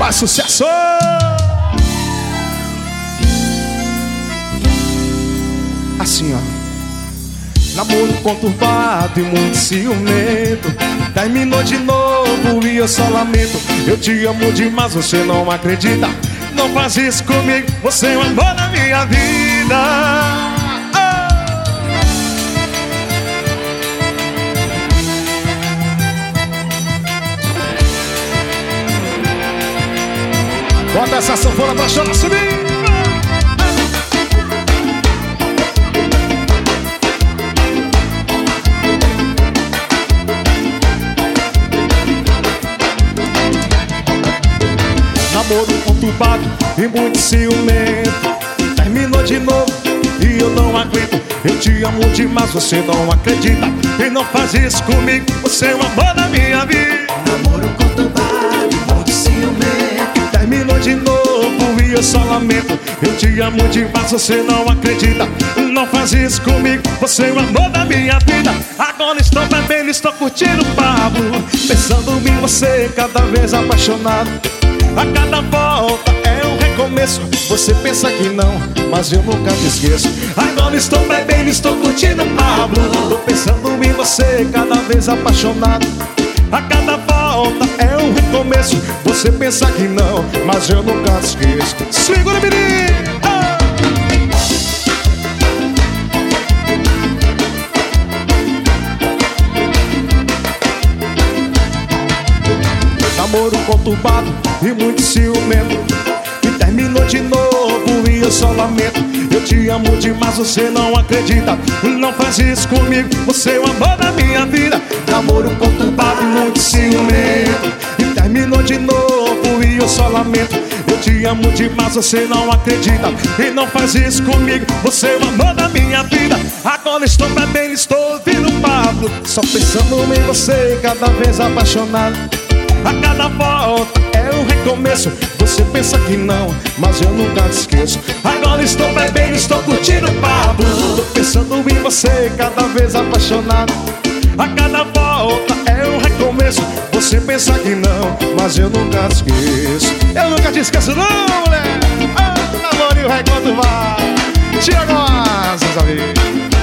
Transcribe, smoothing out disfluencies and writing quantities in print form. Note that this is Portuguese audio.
Faz sucesso! Assim, ó. Namoro conturbado e muito ciumento. Terminou de novo e eu só lamento. Eu te amo demais, você não acredita. Não faz isso comigo, você é o amor da minha vida. Bota essa sanfona pra chorar, subir. Namoro conturbado e muito ciumento. Terminou de novo e eu não aguento. Eu te amo demais, você não acredita. E não faz isso comigo, você é o amor da minha vida. Namoro conturbado e muito ciumento. Terminou de novo e eu só lamento. Eu te amo demais, você não acredita. Não faz isso comigo, você é o amor da minha vida. Agora estou bebendo, estou curtindo o Pablo, pensando em você, cada vez apaixonado. A cada volta é um recomeço. Você pensa que não, mas eu nunca te esqueço. Agora estou bebendo, estou curtindo o Pablo, tô pensando em você, cada vez apaixonado. A cada volta é um recomeço. Você pensa que não, mas eu nunca te esqueço. Segura, menino! Namoro conturbado e muito ciumento. E terminou de novo e eu só lamento. Eu te amo demais, você não acredita. Não faz isso comigo, você é o amor da minha vida. Namoro conturbado e muito ciumento. E terminou de novo e eu só lamento. Eu te amo demais, você não acredita. E não faz isso comigo, você é o amor da minha vida. Agora estou bebendo, estou ouvindo o Pablo, só pensando em você, cada vez apaixonado. A cada volta é um recomeço. Você pensa que não, mas eu nunca te esqueço. Agora estou bebendo, estou curtindo o Pablo, tô pensando em você, cada vez apaixonado. A cada volta é um recomeço. Você pensa que não, mas eu nunca te esqueço. Eu nunca te esqueço não, mulher. Namoro e o reconto vai. Tira nós, meus amigos.